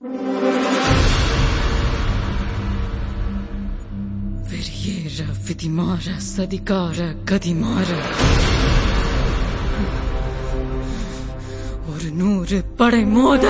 வெறியேற விதிமாற சதிகார கதிமாற ஒரு 100 படை மோத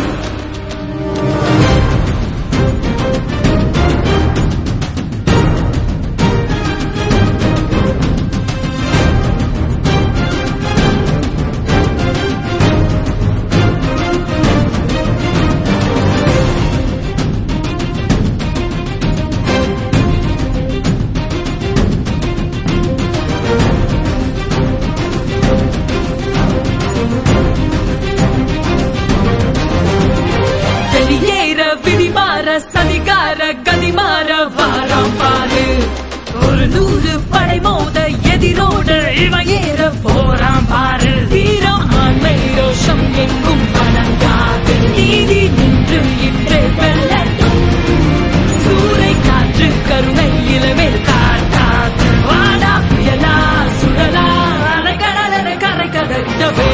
சதிகார கதிமாற வாராம் பாரு ஒரு 100 படை மோத எதிரோடு இவன் ஏற போறான் பாரு வீரம் ஆண்மை ரோஷம் எங்கும் வணங்காது நீதி நின்று இன்றே வெல்லட்டும் சூறை காற்று கருணை இளமேல் காட்டாது வாடா புயலா சுழலா அலைக்கடலென கரை கதட்டவே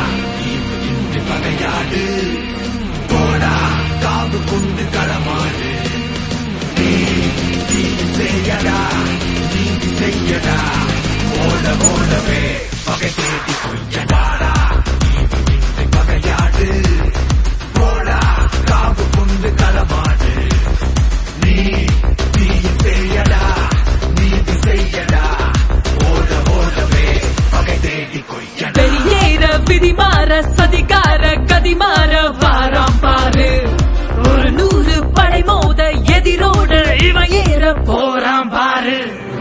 பகையாடு போடா காவு கொண்டு களமாடு நீதி செய்யடா நீதி செய்யடா ஓடவே பகை தேடி கொய்யடாடா நீதி பகையாடு போடா காவு கொண்டு களமாடு நீதி செய்யடா நீதி செய்யடா ஓடவே பகை தேடி கொய்யடா வெளியேற விதிமாற சதிகார கதிமாற வாராம் பாரு ஒரு 100 படை மோத எதிரோடு இவன் ஏற போறான் பாரு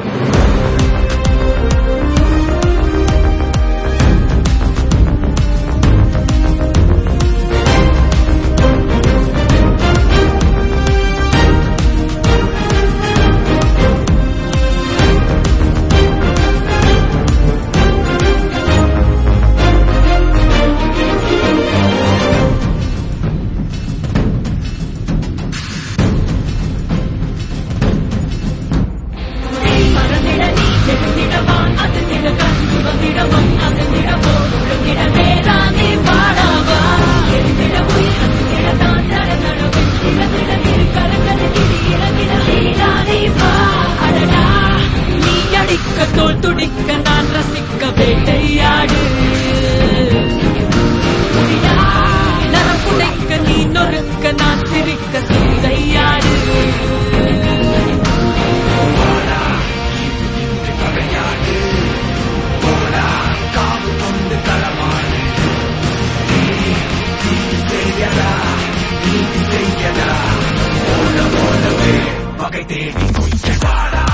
தோல் துடிக்க நான் ரசிக்க வேட்டையாடு நரம் புடைக்க நீ நொறுக்க நான் சிரிக்க சிறையாடு பகையாடு போடா காவு கொண்டு களமாடு நீதி செய்யடா நீதி செய்யடா ஓடவே பகை தேடி கொய்யடாடா